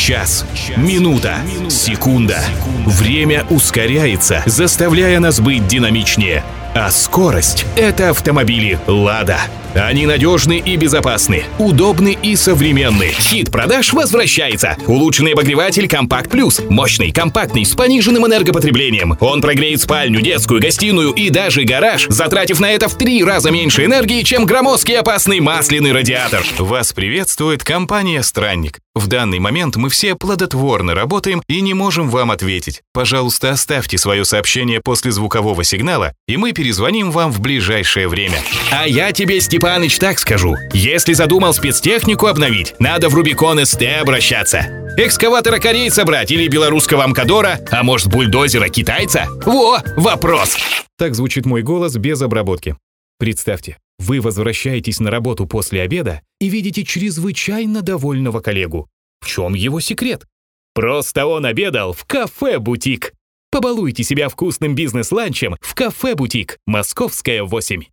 час, минута, секунда. Время ускоряется, заставляя нас быть динамичнее. А скорость — это автомобили «Лада». Они надежны и безопасны, удобны и современны. Хит продаж возвращается. Улучшенный обогреватель «Компакт Плюс». Мощный, компактный, с пониженным энергопотреблением. Он прогреет спальню, детскую, гостиную и даже гараж, затратив на это в 3 раза меньше энергии, чем громоздкий опасный масляный радиатор. Вас приветствует компания «Странник». В данный момент мы все плодотворно работаем и не можем вам ответить. Пожалуйста, оставьте свое сообщение после звукового сигнала, и мы перезвоним вам в ближайшее время. А я тебе, Степаныч, так скажу. Если задумал спецтехнику обновить, надо в Рубикон СТ обращаться. Экскаватора корейца брать или белорусского Амкадора, а может бульдозера китайца? Во, вопрос! Так звучит мой голос без обработки. Представьте, вы возвращаетесь на работу после обеда и видите чрезвычайно довольного коллегу. В чем его секрет? Просто он обедал в кафе-бутик. Побалуйте себя вкусным бизнес-ланчем в кафе-бутик. Московская, 8.